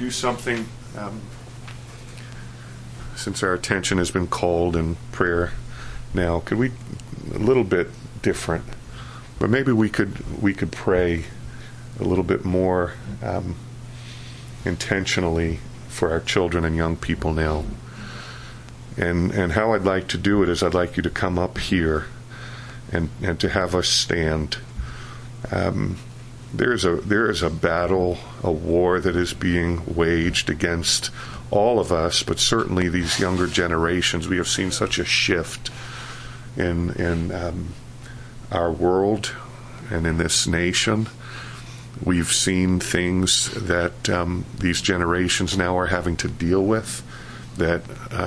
do something, since our attention has been called in prayer now, could we, a little bit different, but maybe we could pray a little bit more intentionally for our children and young people now. And how I'd like to do it is I'd like you to come up here and to have us stand. There is a battle, a war that is being waged against all of us, but certainly these younger generations. We have seen such a shift in our world and in this nation. We've seen things that these generations now are having to deal with that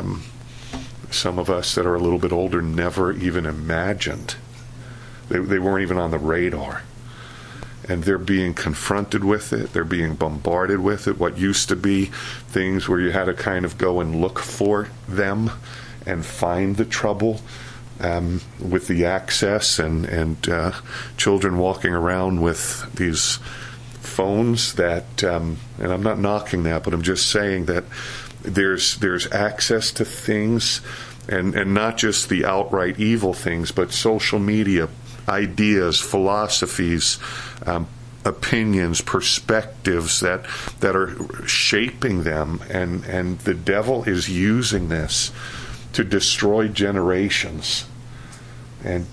some of us that are a little bit older never even imagined. They weren't even on the radar. And they're being confronted with it. They're being bombarded with it. What used to be things where you had to kind of go and look for them and find the trouble with the access and children walking around with these phones that, and I'm not knocking that, but I'm just saying that there's access to things and not just the outright evil things, but social media, ideas, philosophies, opinions, perspectives that are shaping them, and the devil is using this to destroy generations, and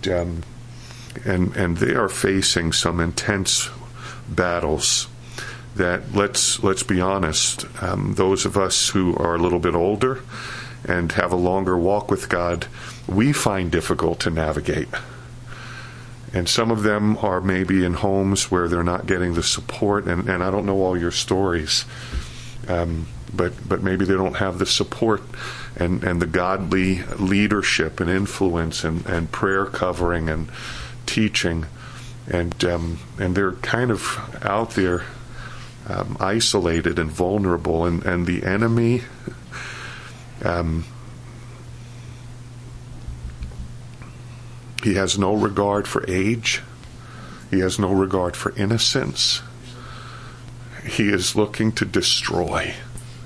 they are facing some intense battles that, let's be honest, those of us who are a little bit older and have a longer walk with God, we find difficult to navigate. And some of them are maybe in homes where they're not getting the support, and I don't know all your stories, but maybe they don't have the support and the godly leadership and influence and prayer covering and teaching, and they're kind of out there isolated and vulnerable, and the enemy he has no regard for age. He has no regard for innocence. He is looking to destroy.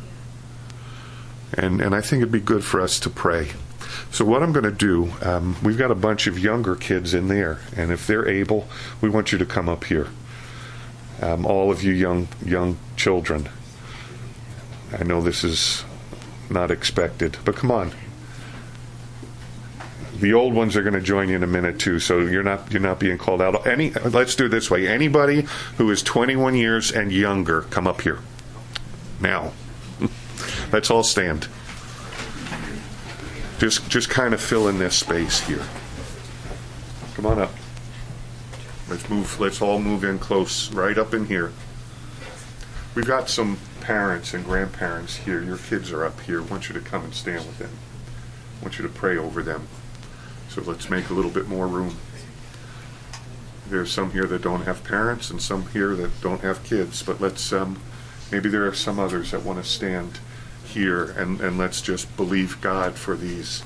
And I think it'd be good for us to pray. So what I'm going to do, we've got a bunch of younger kids in there, and if they're able, we want you to come up here. All of you young children. I know this is not expected, but come on. The old ones are going to join you in a minute too, so you're not being called out. Let's do it this way. Anybody who is 21 years and younger, come up here. Now. Let's all stand. Just kind of fill in this space here. Come on up. Let's all move in close, right up in here. We've got some parents and grandparents here. Your kids are up here. I want you to come and stand with them. I want you to pray over them. So let's make a little bit more room. There's some here that don't have parents and some here that don't have kids, but let's maybe there are some others that want to stand here, and let's just believe God for these.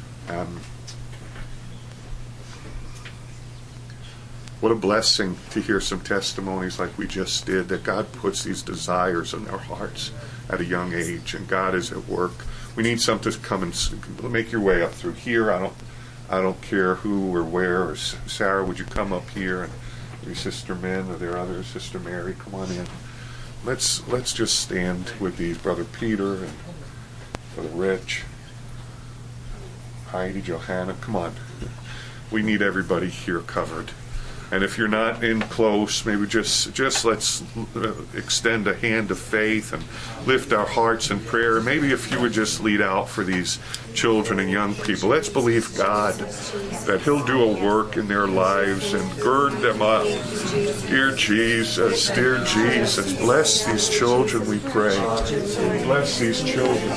What a blessing to hear some testimonies like we just did, that God puts these desires in their hearts at a young age, and God is at work. We need some to come and make your way up through here. I don't care who or where. Or Sarah, would you come up here? And maybe Sister Min, or there others, Sister Mary, come on in. Let's just stand with these, Brother Peter and Brother Rich, Heidi, Johanna. Come on. We need everybody here covered. And if you're not in close, maybe just let's extend a hand of faith and lift our hearts in prayer. Maybe if you would just lead out for these children and young people. Let's believe God that He'll do a work in their lives and gird them up. Dear Jesus, bless these children, we pray. Bless these children.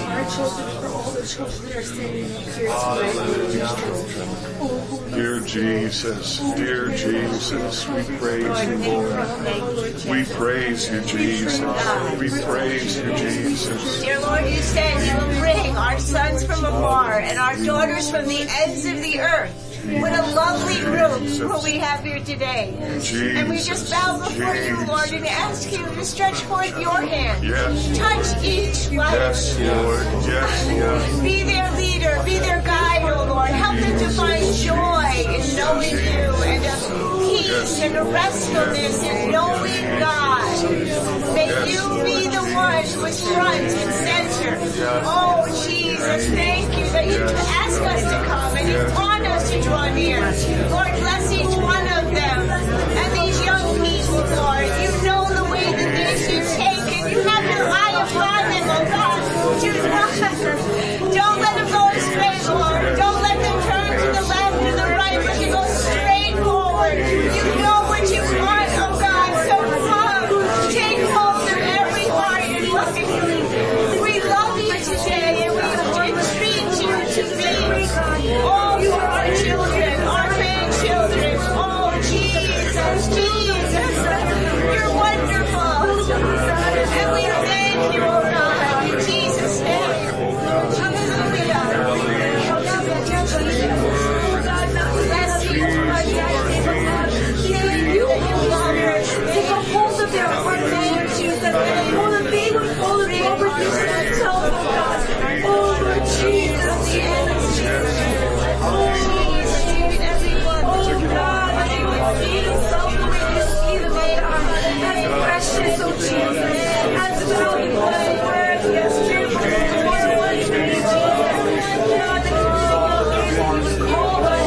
Dear Jesus, we praise you, Lord. We praise you, Jesus. We praise you, Jesus. Dear Lord, you said you will bring our sons from afar and our daughters from the ends of the earth. What a lovely group what we have here today. And we just bow before you, Lord, and ask you to stretch forth your hand. Touch each life. Yes, Lord. Yes. Be their leader. Be their guide, oh Lord. Help them to find joy in knowing you and a peace and a restfulness in knowing God. May you be the one who is front and center. Oh, Jesus, thank you that you ask us to come and you want us to draw near. Lord, bless each one of them and these young people, Lord. You know the way that they should take and you have your eye upon them, oh God. Don't let them go astray, Lord. Don't let them turn to the left or the right, but you go straight forward. You know what you want, oh God. So come, take hold of every heart and life. We love you today and we entreat you to be all for our children, our grandchildren. Oh, Jesus, you're wonderful. And we thank you, oh God, in Jesus' name. Bless you, take a hold of their heart, Lord Jesus. Want to be with all of the overseas themselves, oh God. Oh, Lord Jesus, the end. Oh, Jesus, everyone. Oh, God, that you would see themselves the way you see them, oh God. As precious, oh Jesus. As valuable, as worthy, as fearful, as wonderful, Jesus. God, that you would call us.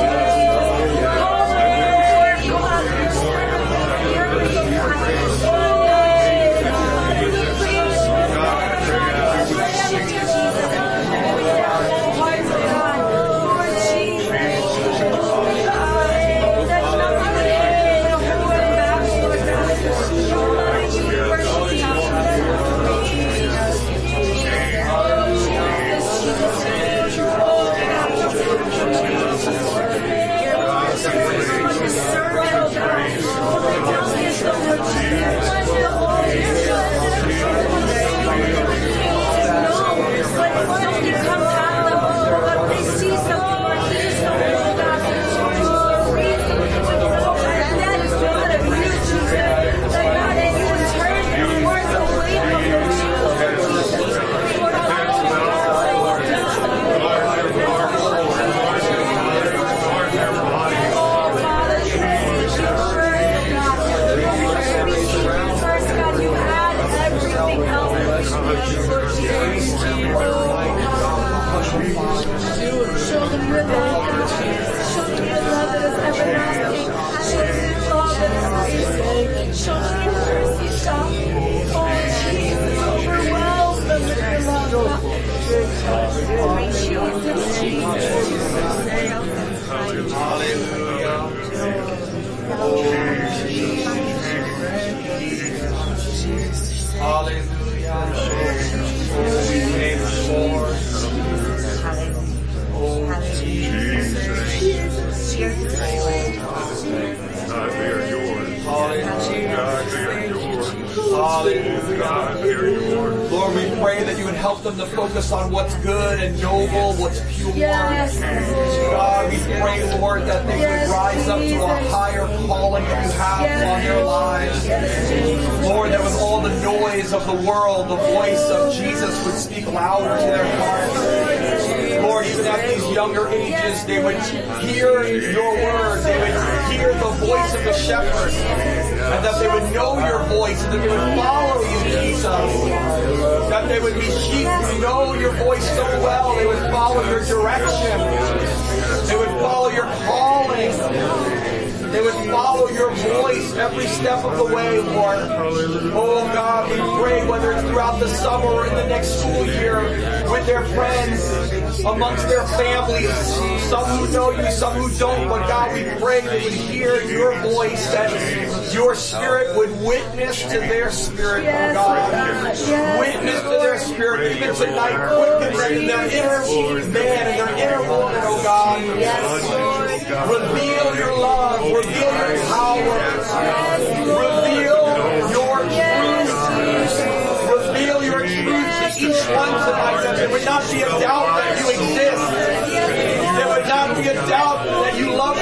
Lord, we pray that you would help them to focus on what's good and noble, what's pure. God, we pray, Lord, that they would rise up to a higher calling that you have on their lives. Lord, that with all the noise of the world, the voice of Jesus would speak louder to their hearts. Lord, even at these younger ages, they would hear your word. They would hear the voice of the shepherd. And that they would know your voice, and that they would follow you, Jesus. That they would be sheep who know your voice so well. They would follow your direction. They would follow your calling. They would follow your voice every step of the way, Lord. Oh God, we pray whether it's throughout the summer or in the next school year, with their friends, amongst their families, some who know you, some who don't, but God, we pray they would hear your voice, that your spirit would witness to their spirit, oh God. Witness to their spirit, even tonight, quicken them in their inner man and their inner woman, oh God. Reveal your love, reveal your power, reveal your truth, reveal your truth to each one tonight, that there would not be a doubt that you exist. There would not be a doubt that you love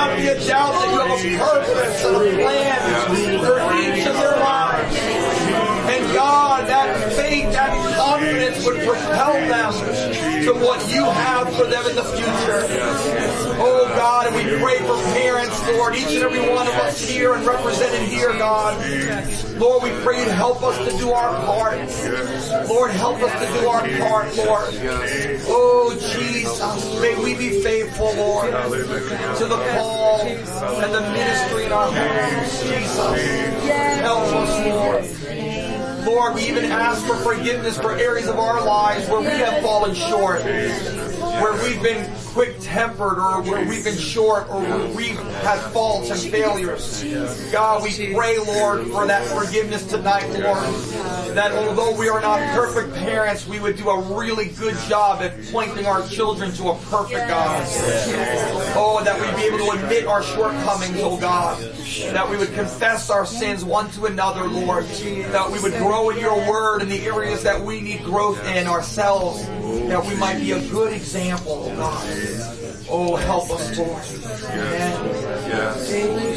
not be a doubt that you have a purpose and a plan for each of their lives. And God, that faith, that confidence would propel them to what you have for them in the future. Oh God, and we pray for parents, Lord, each and every one of us here and represented here, God. Lord, we pray you'd help us to do our part. Lord, help us to do our part, Lord. Oh Jesus, may we be faithful, Lord, to the call and the ministry in our homes. Jesus, help us, Lord. Lord, we even ask for forgiveness for areas of our lives where we have fallen short, where we've been quick-tempered, or where we've been short, or where we've had faults and failures. God, we pray, Lord, for that forgiveness tonight, Lord, that although we are not perfect parents, we would do a really good job at pointing our children to a perfect God. Oh, that we'd be able to admit our shortcomings, oh God, that we would confess our sins one to another, Lord, that we would grow in your word in the areas that we need growth in ourselves, that we might be a good example, oh God. Oh, help us, Lord. Amen. Yes.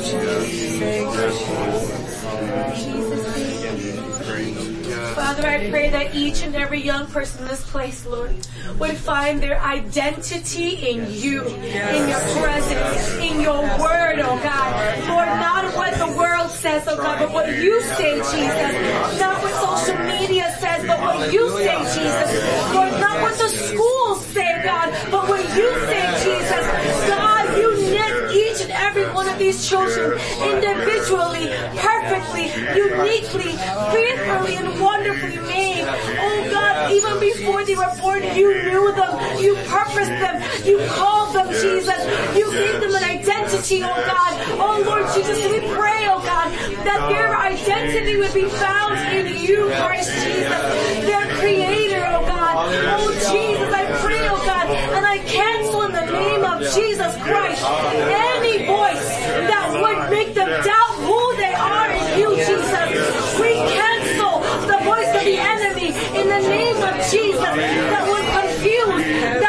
Father, I pray that each and every young person in this place, Lord, would find their identity in you, in your presence, in your word, oh God. Lord, not what the world says, oh God, but what you say, Jesus. Not what social media says, but what you say, Jesus. Lord, not what the schools say, God, but what you say, Jesus. God, you knit each and every one of these children individually, perfectly, uniquely, fearfully, and wonderfully made. Oh God, even before they were born, you knew them, you purposed them, you called them, Jesus. You gave them an identity, oh God. Oh Lord Jesus, we pray, oh God, that their identity would be found in you, Christ Jesus, their Creator, oh God. Oh Jesus, I pray, oh God, and I cancel in the name of Jesus Christ any voice that would make them doubt who they are in you, Jesus. We cancel the voice of the enemy in the name of Jesus that would confuse,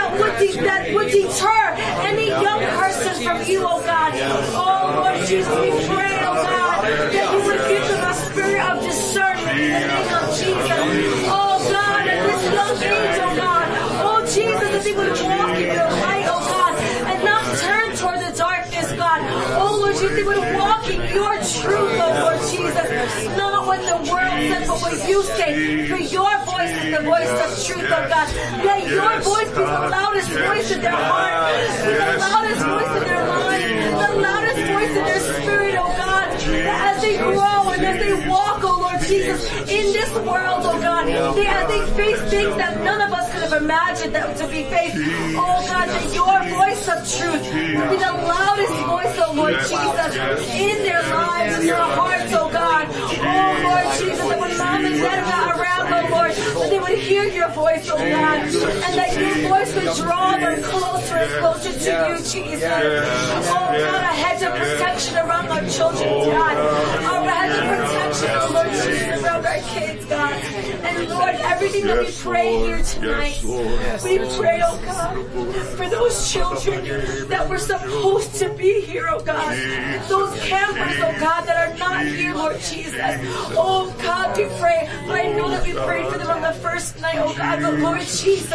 that would deter any young person from you, oh God. Oh Lord Jesus, we pray, oh God, that you would give them a spirit of discernment in the name of Jesus. Oh God, at this young age, oh God, oh Jesus, that they would walk in your light, oh God, and not turn toward the darkness, God. Oh Lord Jesus, they would walk in your truth, oh Lord Jesus. Not what the world says, but what you say. For your voice is the voice of truth, oh God. Let your voice be the loudest voice in their heart, be the loudest voice in their mind, the loudest voice in their spirit, oh God. That as they grow and as they walk, oh Lord Jesus, in this world, oh God, as they face things that none of us could have imagined them to be faced, oh God, that your voice of truth will be the loudest voice, oh Lord Jesus, in their lives, in their hearts, oh God. Oh Lord Jesus, that when mom and dad are not around, oh Lord, that they would hear your voice, oh God, and that your voice would draw them closer and closer to you, Jesus. Oh God, a hedge of protection around our children, God. A hedge of protection, oh Lord Jesus, around our kids, God. And Lord, everything that we pray here tonight, we pray, oh God, for those children that were supposed to be here, oh God. Those campers, oh God, that are not here, Lord Jesus. Oh God, we pray. But I know that we prayed for them on the first night, oh God, but Lord Jesus,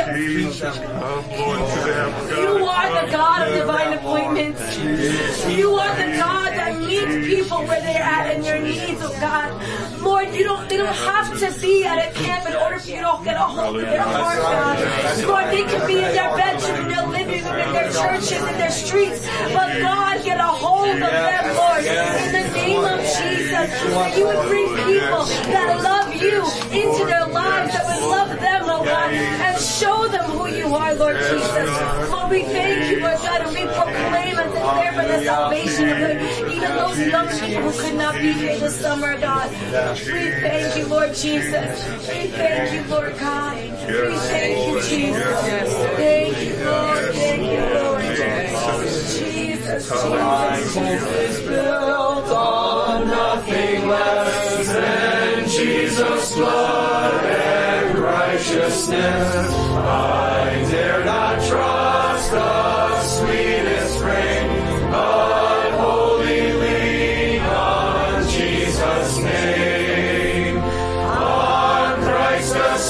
you are the God of divine appointments. You are the God that meets people where they're at and their needs, oh God. Lord, they don't have to be at a camp in order for you to get a hold of their heart, God. Lord, they can be in their bedroom, in their living room, in their churches, in their streets, but God, get a hold of them, Lord, in the name of Jesus. That you would bring people that love you into their lives, that would love them, oh God, and show them who you are, Lord Jesus. Lord, we thank you, Lord God, and we proclaim and declare for the salvation of even those young people who could not be here this summer, God. We thank you, Lord Jesus. We thank you, Lord God. We thank you, Jesus. Thank you, Lord. Thank you, Lord. Jesus, hope is built on nothing less than Jesus' blood and righteousness. I dare not trust the sweetest frame of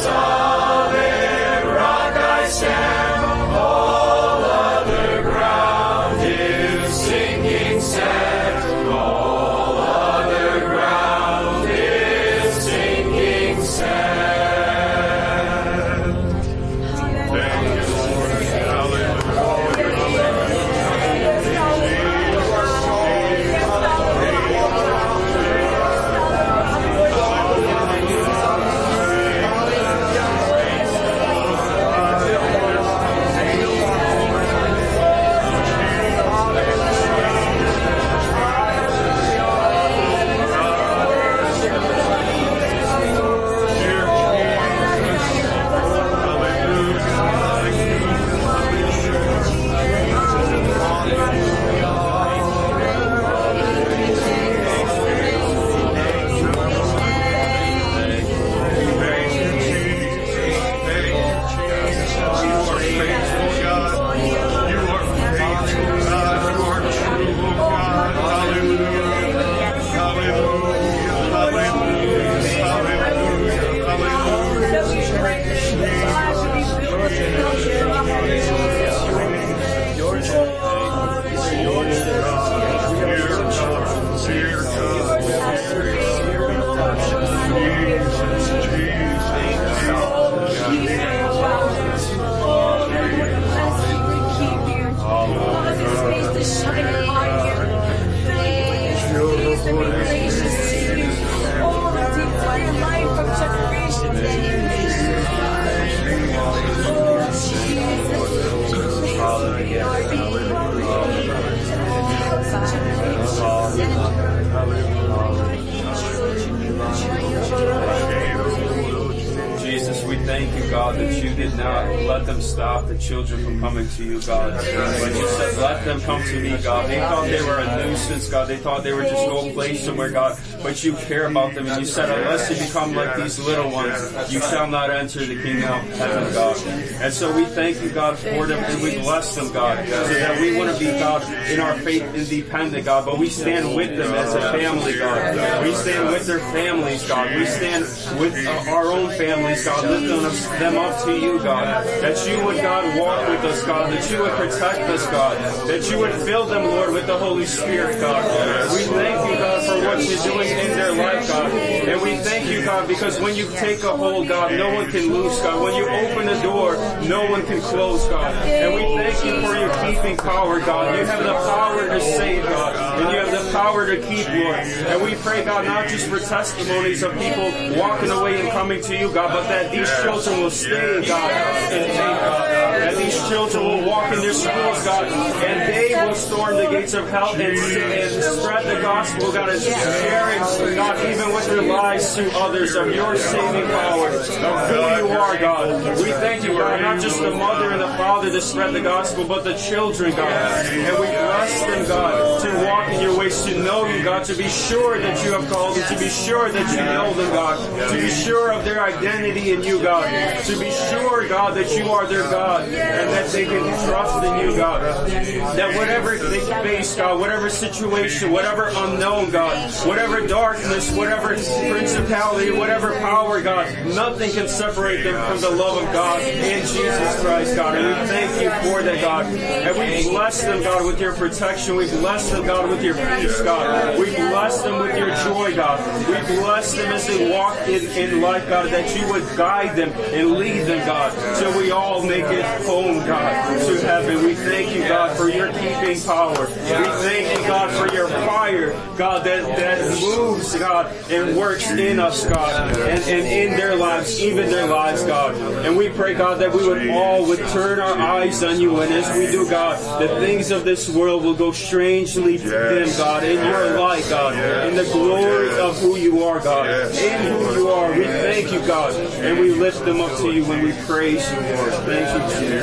Jesus, we thank you, God, that you did not let them stop the children from coming to you, God. But you said, let them come to me, God. They thought they were a nuisance, God. They thought they were just no place somewhere, God. But you care about them. And you said, unless you become like these little ones, you shall not enter the kingdom of heaven, God. And so we thank you, God, for them, and we bless them, God, so that we want to be, God, in our faith independent, God, but we stand with them as a family, God. We stand with their families, God. We stand with our own families, God, lifting them up to you, God. That you would, God, walk with us, God. That you would protect us, God. That you would fill them, Lord, with the Holy Spirit, God. We thank you, God, for what you're doing in their life, God. And we thank you, God, because when you take a hold, God, no one can lose, God. When you open the door, no one can close, God. And we thank you for your keeping power, God. You have the power to save, God. And you have the power to keep, Lord. And we pray, God, not just for testimonies of people walking away and coming to you, God, but that these children will stay, God, in faith, God. That these children will walk in their schools, God, and they will storm the gates of hell and spread the gospel, God, and share it, God, even with their lives to others of your saving power, of who you are, God. We thank you, God, not just the mother and the father to spread the gospel, but the children, God. And we bless them, God, to walk in your ways, to know you, God, to be sure that you have called them, to be sure that you know them, God, to be sure of their identity in you, God, to be sure, God, that you are their God, and that they can trust in you, God. That whatever they face, God, whatever situation, whatever unknown, God, whatever darkness, whatever principality, whatever power, God, nothing can separate them from the love of God in Jesus Christ, God. And we thank you for that, God. And we bless them, God, with your protection. We bless them, God, with your peace, God. We bless them with your joy, God. We bless them as they walk in life, God, that you would guide them and lead them, God, till we all make it home, God, to heaven. We thank you, God, for your keeping power. We thank you, God, for your fire, God, that moves, God, and works in us, God, and in their lives, even their lives, God. And we pray, God, that we would all turn our eyes on you, and as we do, God, the things of this world will go strangely dim, God, in your light, God, in the glory of who you are, God, in who you are. We thank you, God, and we lift them up to you when we praise you, Lord. Thank you,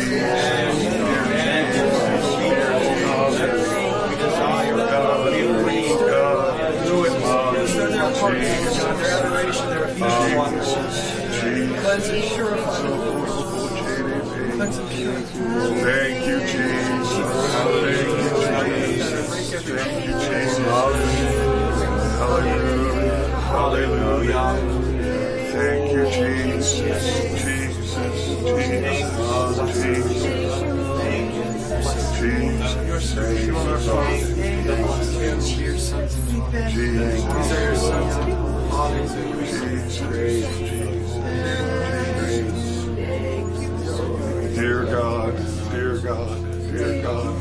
Jesus. Thank you, Jesus. Thank you, Jesus. Hallelujah. Hallelujah. Thank you, Jesus. Dear God, dear God, dear God.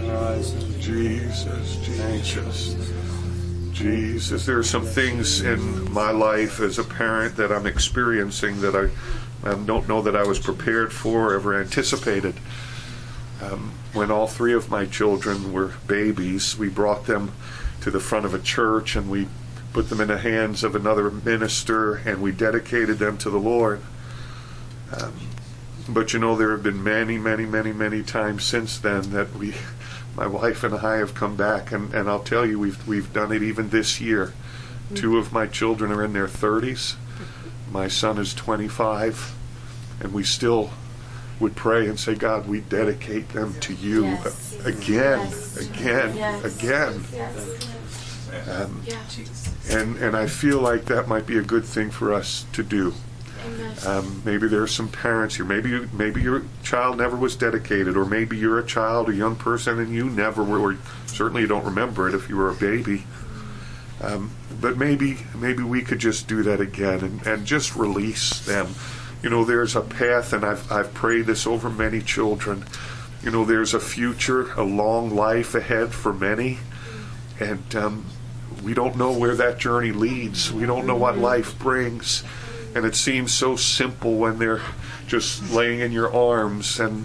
Jesus. There are some things in my life as a parent that I'm experiencing that I don't know that I was prepared for or ever anticipated. When all three of my children were babies, we brought them to the front of a church and we put them in the hands of another minister and we dedicated them to the Lord. But you know, there have been many times since then that my wife and I have come back, and I'll tell you, we've done it even this year. 2 of my children are in their 30s. My son is 25, and we still would pray and say, God, we dedicate them to you again. And I feel like that might be a good thing for us to do. Maybe there are some parents here. Maybe your child never was dedicated, or maybe you're a child, a young person, and you never were, or certainly you don't remember it if you were a baby. But maybe we could just do that again and just release them. You know, there's a path, and I've prayed this over many children. You know, there's a future, a long life ahead for many, and we don't know where that journey leads. We don't know what life brings. And it seems so simple when they're just laying in your arms, and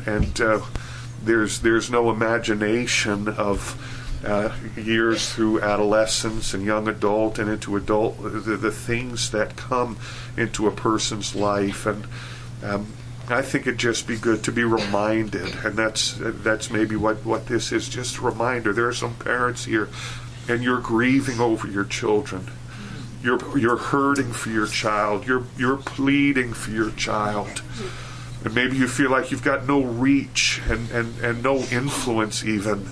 there's no imagination of years through adolescence and young adult and into adult, the things that come into a person's life. And I think it'd just be good to be reminded, and that's maybe what this is, just a reminder. There are some parents here, and you're grieving over your children. You're hurting for your child. You're pleading for your child. And maybe you feel like you've got no reach and no influence even.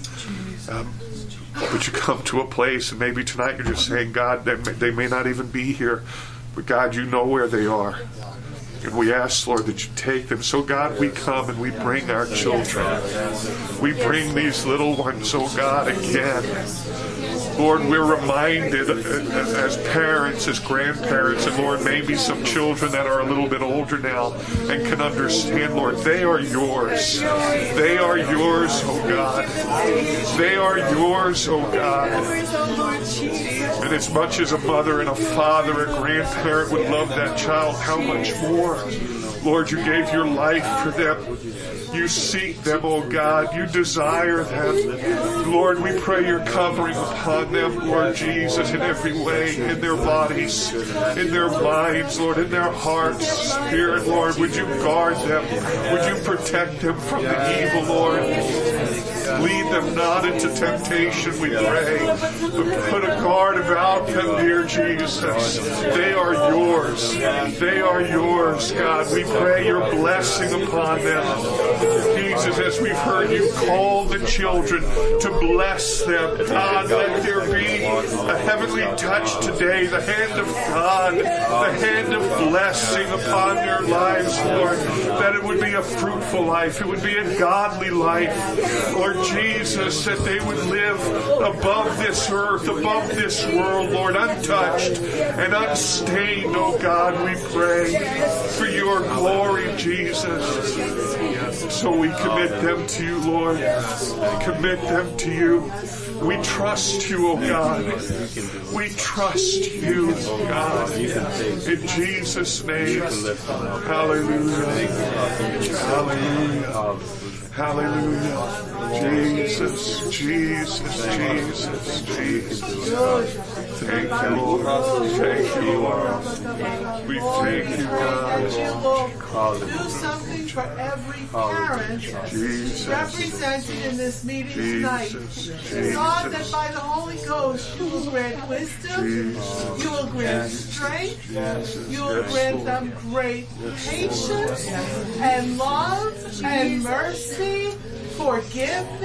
But you come to a place, and maybe tonight you're just saying, God, they may not even be here, but God, you know where they are. And we ask, Lord, that you take them. So, God, we come and we bring our children. We bring these little ones, oh God, again. Lord, we're reminded as parents, as grandparents, and Lord, maybe some children that are a little bit older now and can understand, Lord, they are yours. They are yours, oh God. They are yours, oh God. And as much as a mother and a father, a grandparent would love that child, how much more, Lord, you gave your life for them. You seek them, oh God. You desire them. Lord, we pray your covering upon them, Lord Jesus, in every way, in their bodies, in their minds, Lord, in their hearts. Spirit, Lord, would you guard them? Would you protect them from the evil, Lord? Lead them not into temptation, we pray, but put a guard about them, dear Jesus. They are yours. They are yours, God. We pray your blessing upon them. Jesus, as we've heard you call the children to bless them, God, let there be a heavenly touch today, the hand of God, the hand of blessing upon their lives, Lord, that it would be a fruitful life, it would be a godly life, Lord Jesus, that they would live above this earth, above this world, Lord, untouched and unstained, oh God, we pray for your glory, Jesus. So we commit them to you, Lord. Commit them to you. We trust you, oh God. We trust you, God. In Jesus' name. Hallelujah. Hallelujah. Hallelujah. Jesus, Jesus, Jesus, Jesus. Thank you, Lord. Thank you, Lord. We thank you, God. Do something for every parent represented in this meeting tonight. God, that by the Holy Ghost you will grant wisdom, you will grant strength, you will grant them great patience and love and mercy, forgiveness,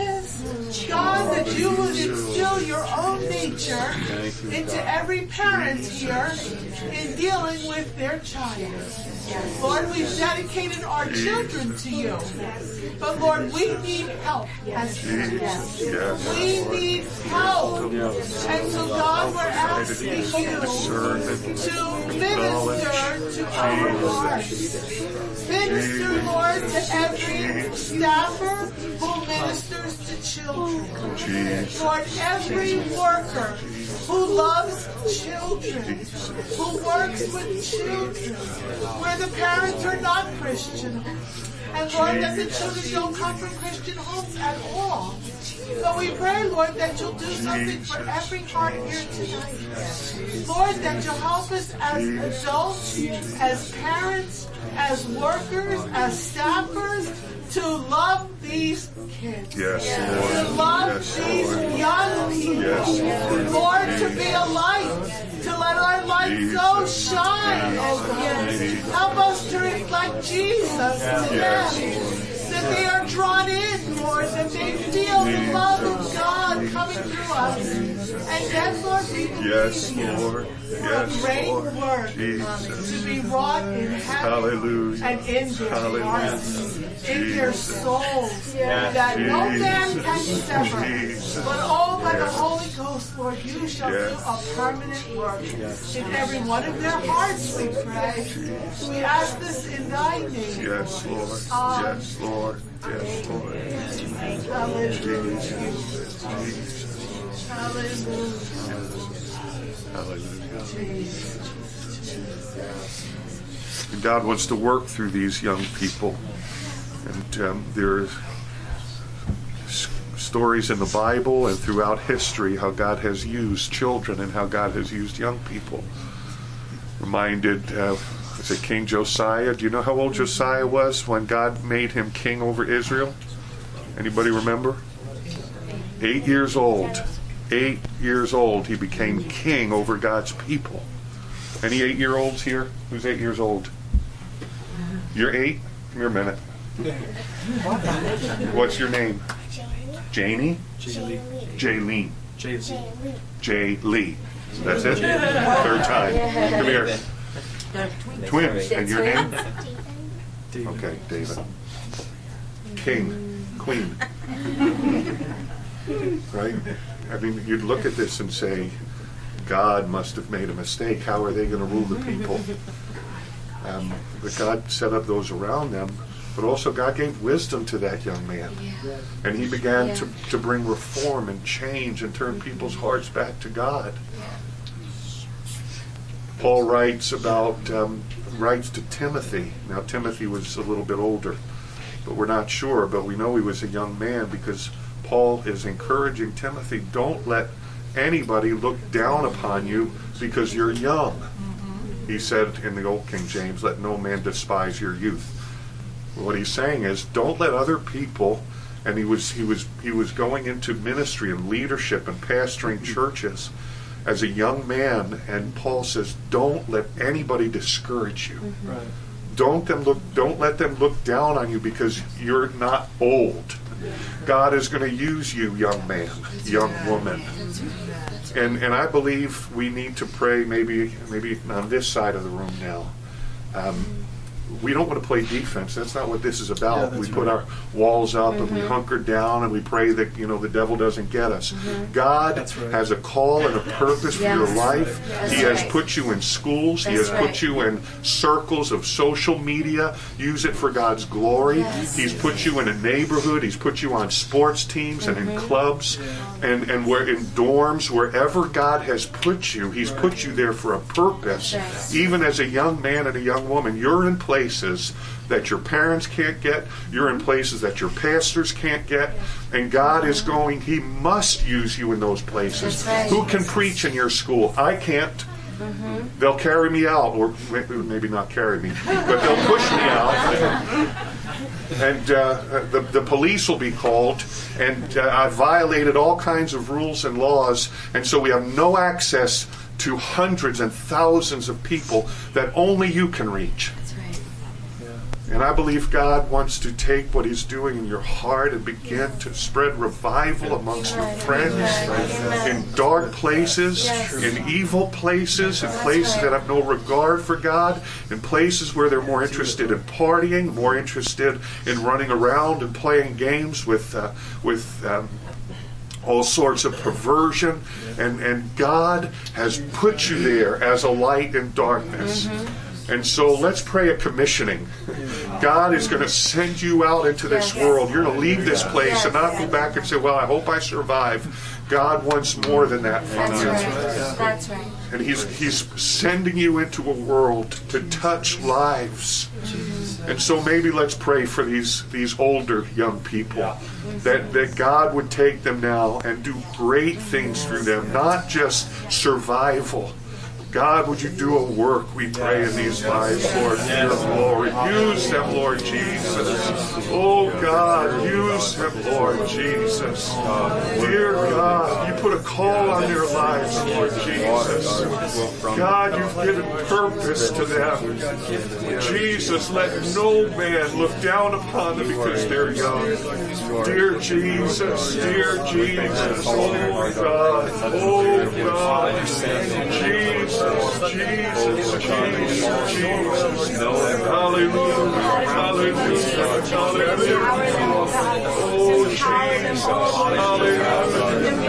God, that you would instill your own nature into every parent here in dealing with their child. Lord, we've dedicated our children to you. But Lord, we need help as parents. We need help. And so God, we're asking you to minister to our hearts. Minister, Lord, to every staffer who ministers to children. Lord, every worker who loves children, who works with children, where the parents are not Christian. And Lord, that the children don't come from Christian homes at all. So we pray, Lord, that you'll do something for every heart here tonight. Lord, that you'll help us as adults, as parents, as workers, as staffers, to love these kids. Yes, To Lord. love Yes, these Lord. young people. Yes, Lord. Lord, to be a light, to let our light so shine, oh God. Help us to reflect Jesus to them. That they are drawn in, Lord, that they feel the love of God coming through us. And then, Lord, we Yes, believe Lord. for a Yes, great Lord. work Jesus. to be wrought in heaven Hallelujah. and in their Hallelujah. hearts, in their Jesus. souls, that no man can sever. Jesus. But oh, by the Holy Ghost, Lord, you shall do a permanent work in every one of their hearts, we pray. We ask this in thy name. Yes, Lord. Yes, Lord. Yes, Lord. Hallelujah. Hallelujah. And God wants to work through these young people. And there are stories in the Bible and throughout history how God has used children and how God has used young people. Reminded of King Josiah. Do you know how old Josiah was when God made him king over Israel? Anybody remember? 8 years old. 8 years old, he became king over God's people. Any 8-year-olds here? Who's 8 years old? You're 8? Come here a minute. What's your name? Janie? Jaylene. J. Lee. That's it? Third time. Come here. Twins. And your name? Okay, David. King. Queen. Right? I mean, you'd look at this and say, God must have made a mistake. How are they going to rule the people? But God set up those around them. But also God gave wisdom to that young man. And he began to bring reform and change and turn people's hearts back to God. Paul writes to Timothy. Now Timothy was a little bit older, but we're not sure. But we know he was a young man because Paul is encouraging Timothy, don't let anybody look down upon you because you're young. He said in the old King James, let no man despise your youth. What he's saying is, don't let other people, and he was going into ministry and leadership and pastoring churches as a young man, and Paul says, don't let anybody discourage you. Right. Don't let them look down on you because you're not old. God is going to use you, young man, young woman. And I believe we need to pray maybe on this side of the room now. We don't want to play defense. That's not what this is about. We put our walls up and we hunker down and we pray that the devil doesn't get us. God has a call and a purpose for your life. He has put you in schools. He has put you in circles of social media. Use it for God's glory. He's put you in a neighborhood. He's put you on sports teams and in clubs and we're in dorms. Wherever God has put you, He's put you there for a purpose. Even as a young man and a young woman, you're in places that your parents can't get. You're in places that your pastors can't get. And God is going, He must use you in those places. Who can preach in your school? I can't. They'll carry me out, or maybe not carry me, but they'll push me out. And the police will be called, and I violated all kinds of rules and laws, and so we have no access to hundreds and thousands of people that only you can reach. And I believe God wants to take what He's doing in your heart and begin to spread revival amongst your friends in dark places, in evil places, in places that have no regard for God, in places where they're more interested in partying, more interested in running around and playing games with all sorts of perversion. And God has put you there as a light in darkness. And so let's pray a commissioning. God is going to send you out into this world. You're going to leave this place and not go back and say, well, I hope I survive. God wants more than that from you. That's right. And He's sending you into a world to touch lives. And so maybe let's pray for these older young people, that God would take them now and do great things through them, not just survival. God, would you do a work, we pray, in these lives, Lord, for your glory. Use them, Lord Jesus. Oh, God, use them, Lord Jesus. Dear God, you put a call on their lives, Lord Jesus. God, you've given purpose to them. Jesus, let no man look down upon them because they're young. Dear Jesus, dear Jesus. Oh, God. Oh, God. Jesus. Jesus, hallelujah, hallelujah, hallelujah. Oh, Jesus, hallelujah,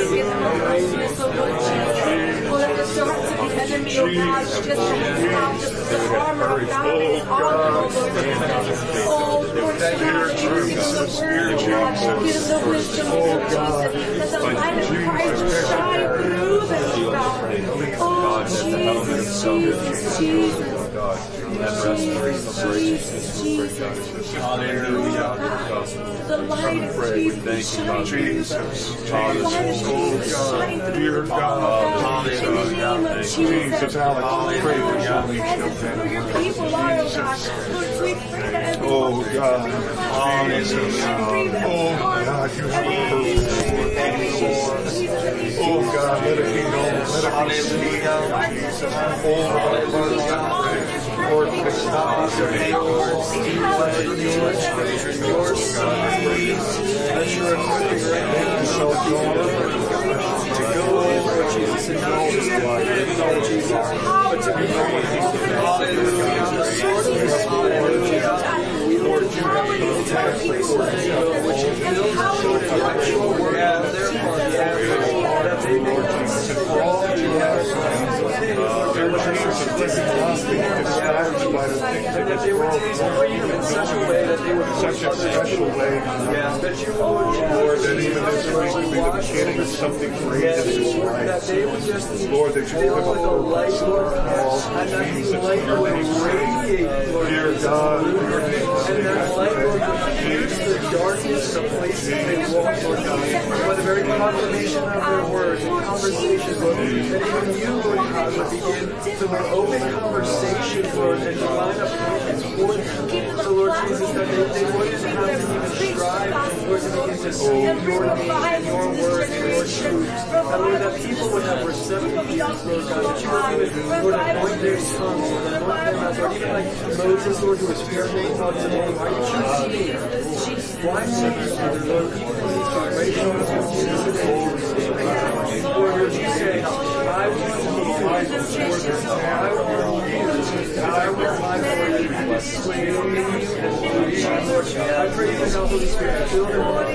God, that the helmet of salvation, God, and restoration of righteousness, hallelujah. The light of Thank you, God, Jesus. Hallelujah. Dear God, hallelujah. Jesus, Alex, pray for your children. Oh, God, hallelujah. Oh, God, you have a purpose. Oh, God, let it be known. Let it be seen. Lord, fix not your name, Lord. Let your seeds, let your anointing rain so Lord, to go, Lord Jesus, and not just to live, Lord Jesus, but to be hallelujah, the sword of the Spirit, Lord Jesus. Lord, you have protect places which you build intellectual work on their part, that they may Jesus and all that you have that they would taste freedom in such a way that they would such a special way. Yes, that you Lord, that even this week would be the beginning of something great in this life. That they would just Lord, that you would have a light, Lord, and that the light would radiate, Lord, dear God, and that light would pierce the darkness of places they walk, Lord God, by the very proclamation of their words and conversations, Lord, that even you, Lord God, would begin to open conversation, Lord, and to line up plans for them. So, Lord Jesus, that they wouldn't have to even strive, Lord, to begin to speak your name and your word and your truth. And Lord, that people would have receptive ears, Lord God, that you would even, Lord, anoint their tongues, Lord, anoint their mouths, Lord, even like Moses, Lord, who was fearful of today. Why did you see me? Why see you, Father, Lord, even in these generations of today? Lord, would you say, I will use I will find for you. I pray for the Holy Spirit. Fill them up.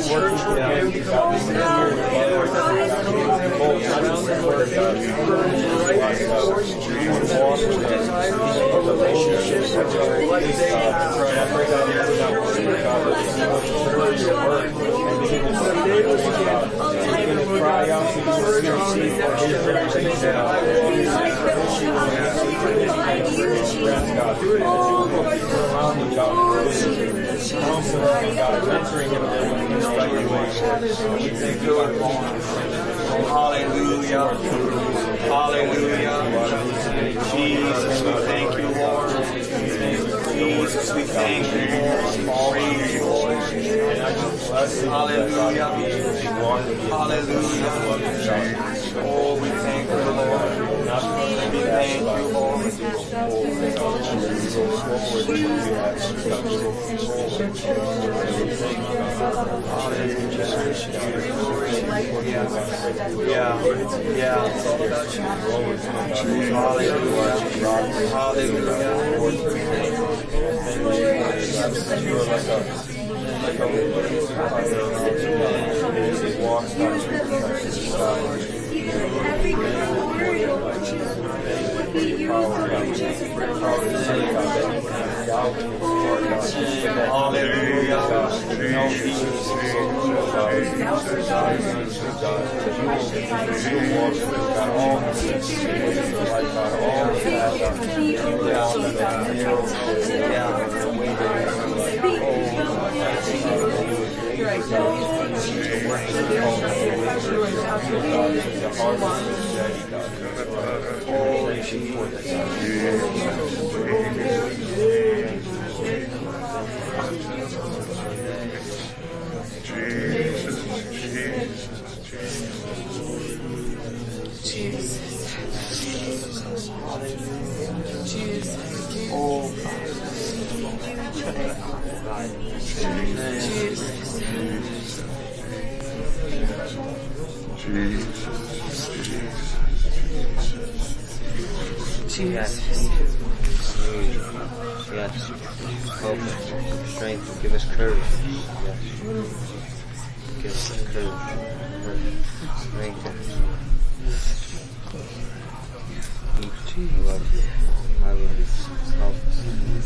Hallelujah. Hallelujah. Jesus, we thank you, Lord. Jesus, we thank you, Lord. Praise you, Lord. Hallelujah. Hallelujah. Oh, we thank you, Lord. We thank you, Lord. Yeah. Yes. Help us. Strength. Give us courage. Yes. Give us courage. Strength. I love you. I love you. Help us.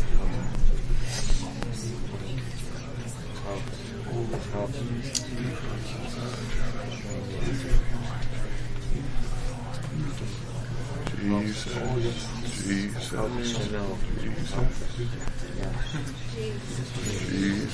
Help us. Jesus. Help us to know. Jesus. Jesus.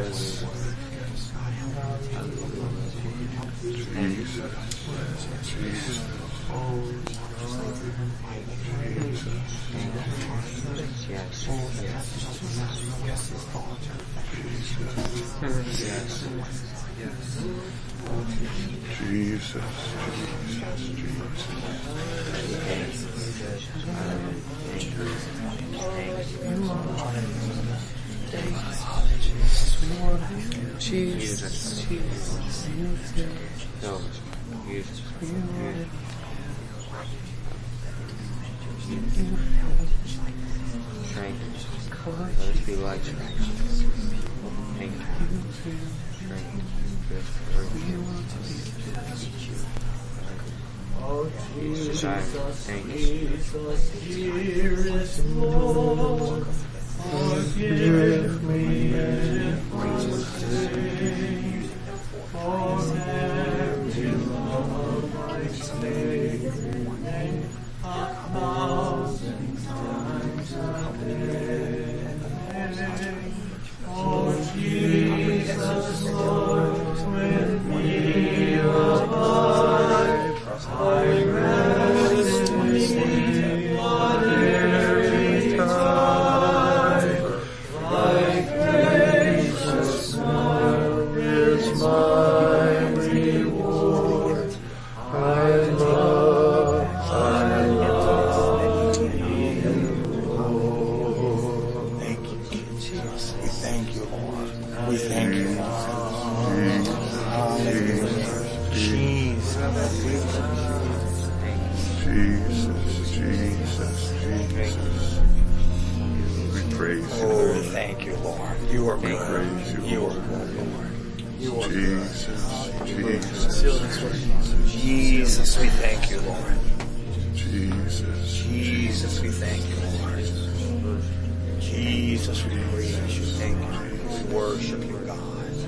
Let us be light. Thank you. Oh, Jesus, thank you. Jesus, Lord, forgive me if I sin, for every love I take remain 1,000 times a day. Oh, Jesus, Lord, with me abide, I rest in thee on every tide. Thy gracious smile is my reward. I love you, Lord. Thank you, Jesus. We thank you, Lord. We thank you, Lord. Hallelujah. Jesus. We praise you. Oh, thank you, Lord. You are good. You are good, Lord. Jesus, we thank you, Lord. Jesus, we thank you, Lord. Jesus, we praise you. Thank you. We worship you, God.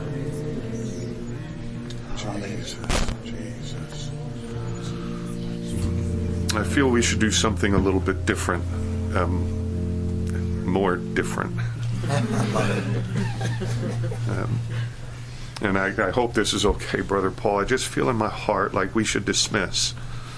Jesus. I feel we should do something a little bit different, more different. And I hope this is okay, Brother Paul. I just feel in my heart like we should dismiss.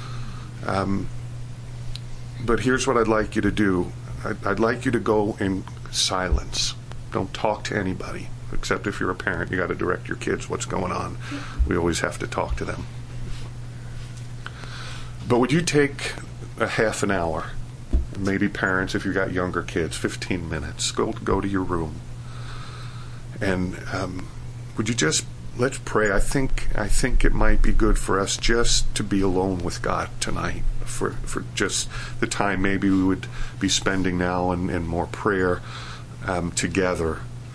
But here's what I'd like you to do. I'd like you to go in silence. Don't talk to anybody, except if you're a parent. You got to direct your kids what's going on. We always have to talk to them. But would you take a half an hour, maybe parents, if you got younger kids, 15 minutes, go to your room, and would you just, let's pray. I think it might be good for us just to be alone with God tonight for just the time maybe we would be spending now and more prayer together.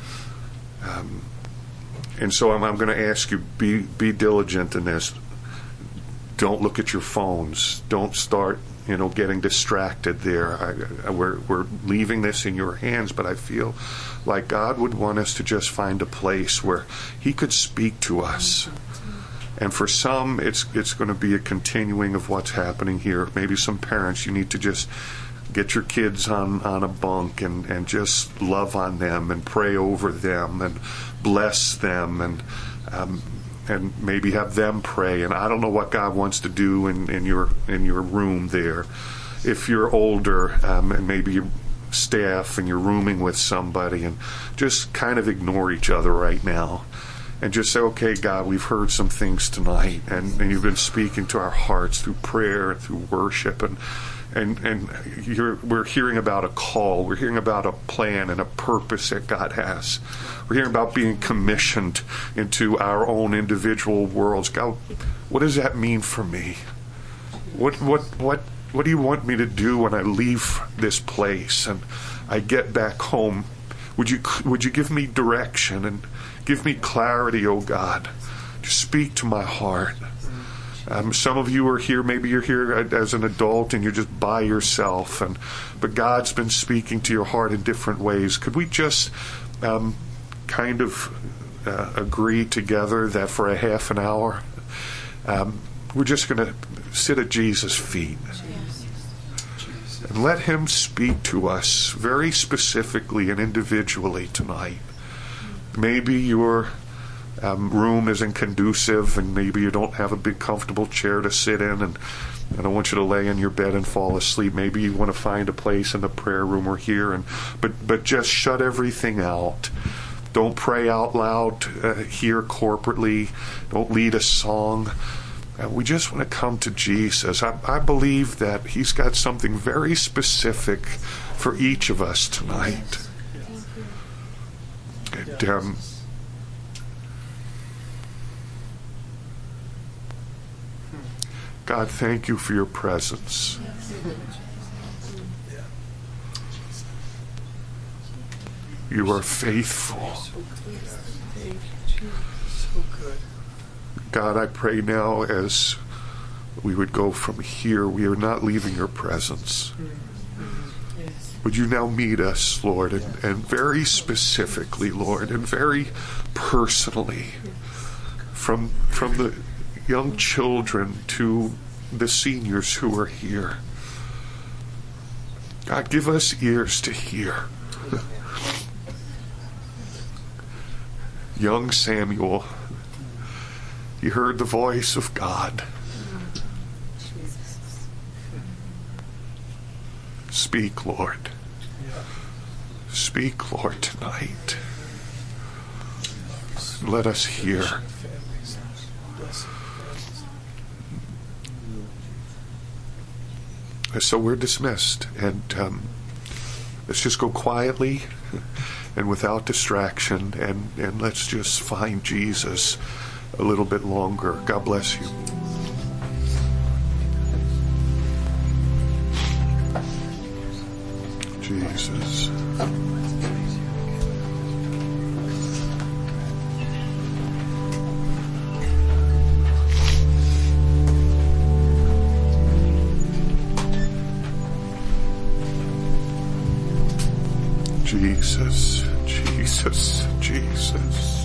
And so I'm going to ask you, be diligent in this. Don't look at your phones. Don't start, getting distracted there. We're leaving this in your hands, but I feel like God would want us to just find a place where He could speak to us. And for some, it's going to be a continuing of what's happening here. Maybe some parents, you need to just get your kids on a bunk and just love on them and pray over them and bless them and maybe have them pray. And I don't know what God wants to do in your room there. If you're older and maybe you're staff and you're rooming with somebody, and just kind of ignore each other right now and just say, okay, God, we've heard some things tonight, and you've been speaking to our hearts through prayer and through worship, and we're hearing about a call. We're hearing about a plan and a purpose that God has. We're hearing about being commissioned into our own individual worlds. God, what does that mean for me? What do you want me to do when I leave this place and I get back home? Would you give me direction and give me clarity, oh God? Just speak to my heart. Some of you are here, maybe you're here as an adult and you're just by yourself, but God's been speaking to your heart in different ways. Could we just kind of agree together that for a half an hour, we're just going to sit at Jesus' feet and let Him speak to us very specifically and individually tonight. Maybe your room isn't conducive, and maybe you don't have a big comfortable chair to sit in, and I don't want you to lay in your bed and fall asleep. Maybe you want to find a place in the prayer room or here, but just shut everything out. Don't pray out loud here corporately. Don't lead a song. We just want to come to Jesus. I believe that He's got something very specific for each of us tonight. And, God, thank you for your presence. You are faithful. God, I pray now as we would go from here, we are not leaving your presence. Would you now meet us, Lord, and very specifically, Lord, and very personally, from the young children to the seniors who are here. God, give us ears to hear. Young Samuel, he heard the voice of God. Speak, Lord. Speak, Lord, tonight. Let us hear. So we're dismissed, and let's just go quietly and without distraction, and let's just find Jesus a little bit longer. God bless you. Jesus. Jesus, Jesus, Jesus.